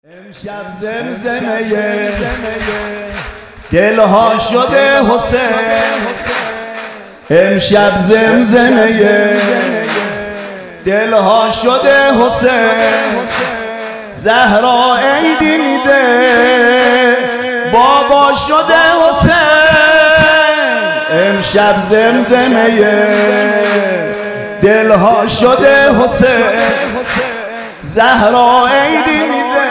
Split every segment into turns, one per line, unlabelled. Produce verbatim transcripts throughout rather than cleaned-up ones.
امشب زمزمه دلها شده حسین، امشب زمزمه دلها شده حسین، زهرا عیدی میده بابا شده حسین، امشب زمزمه دلها شده حسین، زهرا عیدی میده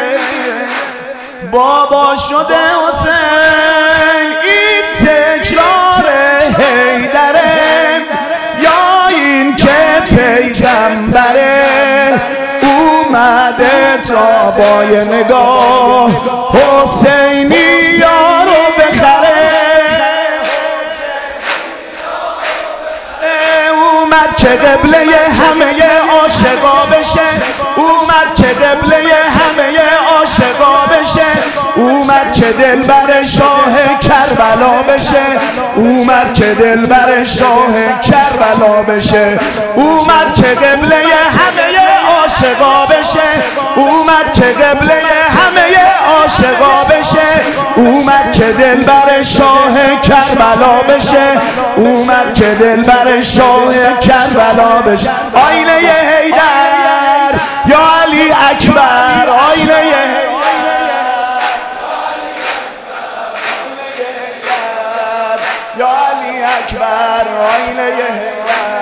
بابا شده حسین. این تکرار حیدره یا این که پیغمبره اومده تا با یه نگاه حسینی یارو بخره، اومد که قبله همه عاشقا بشه، اومد که قبله همه عاشقا بشه، اومد که دلبر شاه کربلا بشه، اومد که دلبر شاه کربلا بشه، اومد که قبله همه عاشقا بشه، اومد که قبله همه عاشقا بشه، اومد که دلبر شاه کربلا بشه، اومد که دلبر شاه کربلا بشه. آینه حیدر یا علی اکبر، آینه حیدر یا علی اکبر، آینه حیدر.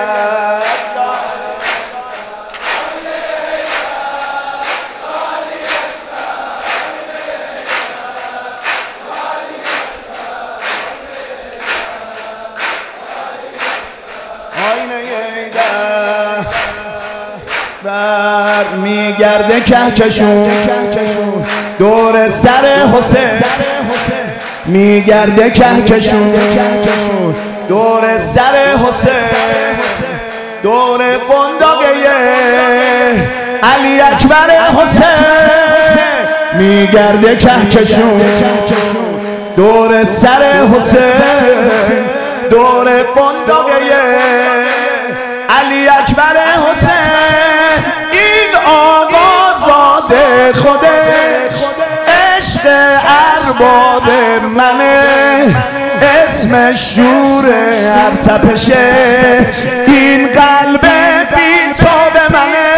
بر میگرده کهکشون دور سر حسین، میگرده کهکشون دور سر حسین، دور قنداقه علی اکبر حسین، میگرده کهکشون دور سر حسین، دور قنداقه علی اکبر حسین. این آقا زاده خودش عشق ارباب منه، اسم شور ارتپشه، این قلب بی تو به منه،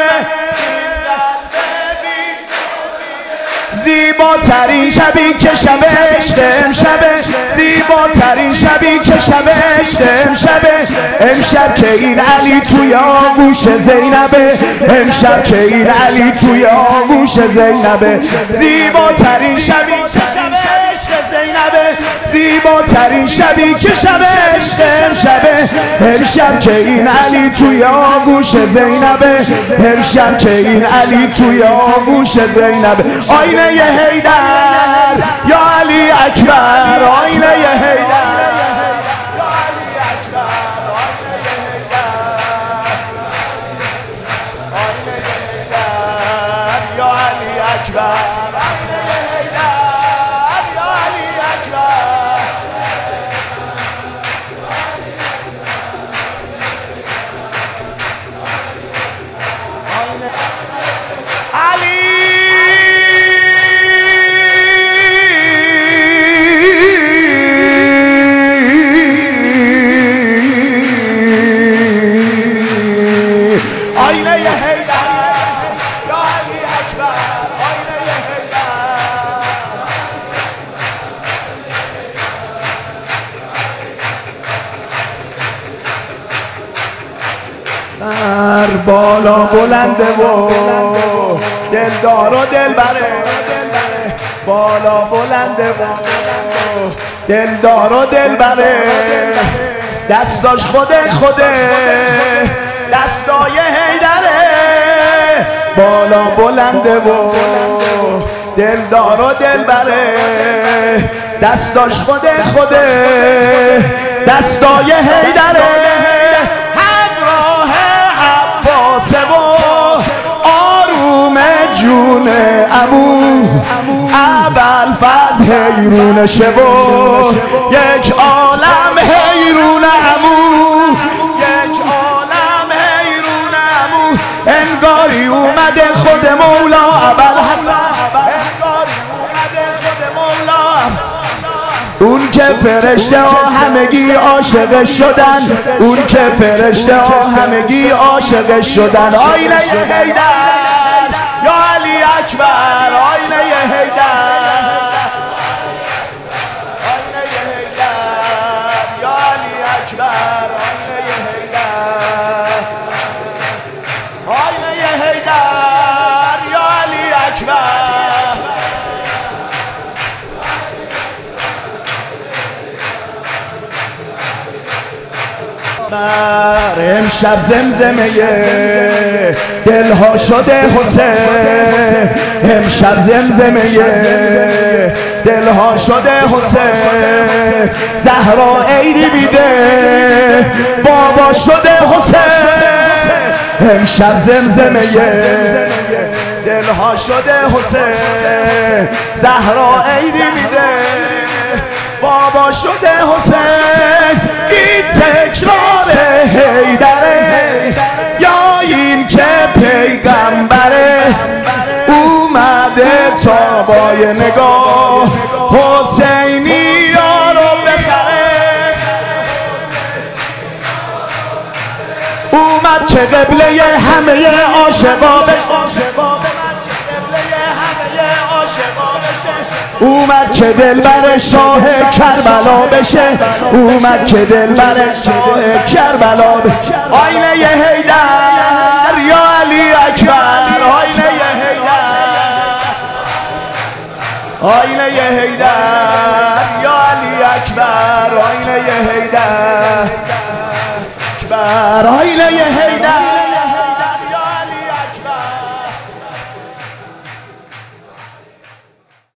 زیباترین شبی که شب عشق امشبه، زیباترین شبی که شب عشق امشبه، امشب که این علی توی آغوش زینبه، امشب که این علی توی آغوش زینبه، زیباترین شبی که شب عشق زینبه، زیباترین شبی که شب عشق امشبه، امشب که این علی توی آغوش زینبه، امشب که این علی توی آغوش زینبه. آینه حیدر یا علی اکبر، آینه حیدر یا علی اکبر. بر بالا بلنده و دلدار و دلبره، بالا بلنده و دلدار و دلبره، دستاش خوده خوده دستای حیدره، بالا بلنده و دلدار و دلبره، دستاش خوده خوده دستای حیدره، و آروم جون عمو ابوالفضل حیرون شو، یک عالم حیرون عمو، یک عالم حیرون عمو، انگاری اومده خود مولا ابوالحسن اون که فرشته ها همگی عاشق شدن، اون که فرشته ها همگی عاشق شدن. آینه حیدر یا علی اکبر، آینه حیدر، آینه حیدر یا علی اکبر، آینه حیدر، آینه حیدر یا علی اکبر. امشب زمزمه دلها شده حسین، امشب زمزمه دلها شده حسین. زهرا عیدی بیده بابا شده حسین، امشب زمزمه دلها شده حسین. زهرا عیدی میده بابا شده حسین. این تکرار حیدره یا این که پیغمبره اومده تا با یه نگاه حسینی ها رو بخره. اومد که قبله همه عاشقا بشه، اومد که دلبر شاه کربلا بشه، اومد که دلبر شاه کربلا بشه. آینه حیدر یا علی اکبر، آینه حیدر، آینه حیدر یا علی اکبر، آینه حیدر اکبر، آینه حیدر.